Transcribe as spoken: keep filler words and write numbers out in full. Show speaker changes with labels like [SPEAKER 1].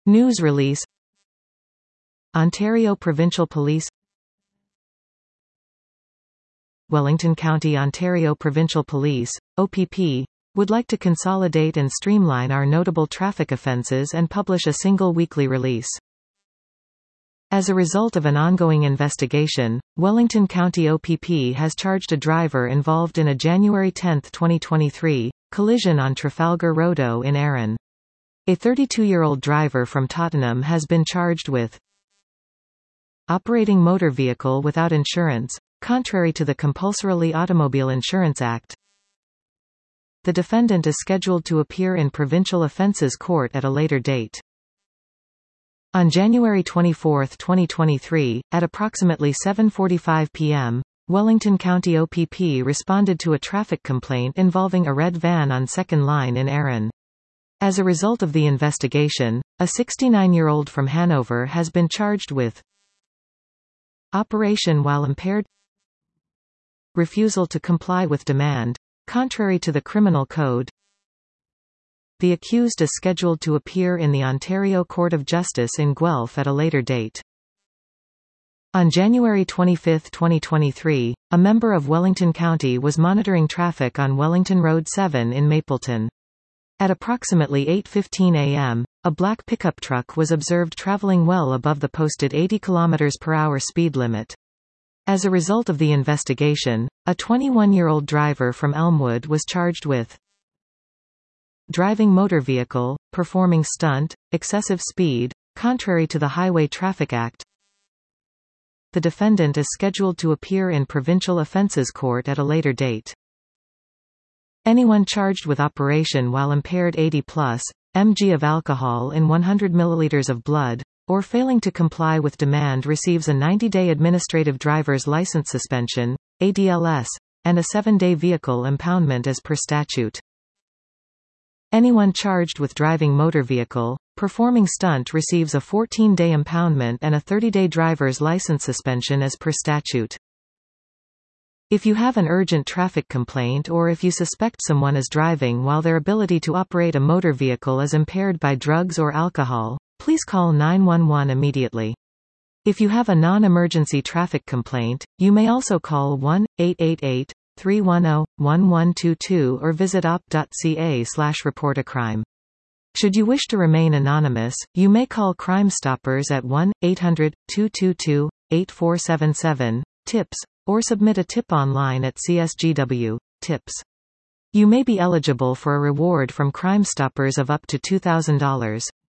[SPEAKER 1] News release. Ontario Provincial Police. Wellington County Ontario Provincial Police, O P P, would like to consolidate and streamline our notable traffic offences and publish a single weekly release. As a result of an ongoing investigation, Wellington County O P P has charged a driver involved in a January tenth twenty twenty-three, collision on Trafalgar Road in Arran. A thirty-two-year-old driver from Tottenham has been charged with operating motor vehicle without insurance, contrary to the Compulsorily Automobile Insurance Act. The defendant is scheduled to appear in Provincial Offences Court at a later date. On January twenty-fourth twenty twenty-three, at approximately seven forty-five p m, Wellington County O P P responded to a traffic complaint involving a red van on Second Line in Arran. As a result of the investigation, a sixty-nine-year-old from Hanover has been charged with operation while impaired, refusal to comply with demand, contrary to the Criminal Code. The accused is scheduled to appear in the Ontario Court of Justice in Guelph at a later date. On January twenty-fifth twenty twenty-three, a member of Wellington County was monitoring traffic on Wellington Road seven in Mapleton. At approximately eight fifteen a m, a black pickup truck was observed traveling well above the posted eighty kilometers per hour speed limit. As a result of the investigation, a twenty-one-year-old driver from Elmwood was charged with driving motor vehicle, performing stunt, excessive speed, contrary to the Highway Traffic Act. The defendant is scheduled to appear in Provincial Offences Court at a later date. Anyone charged with operation while impaired eighty plus milligrams of alcohol in one hundred milliliters of blood, or failing to comply with demand receives a ninety-day administrative driver's license suspension, A D L S, and a seven-day vehicle impoundment as per statute. Anyone charged with driving motor vehicle, performing stunt receives a fourteen-day impoundment and a thirty-day driver's license suspension as per statute. If you have an urgent traffic complaint or if you suspect someone is driving while their ability to operate a motor vehicle is impaired by drugs or alcohol, please call nine one one immediately. If you have a non-emergency traffic complaint, you may also call one eight eight eight, three one zero, one one two two or visit op dot c a slash report a crime. Should you wish to remain anonymous, you may call Crime Stoppers at one eight hundred, two two two, eight four seven seven, tips, or submit a tip online at C S G W, tips. You may be eligible for a reward from Crime Stoppers of up to two thousand dollars.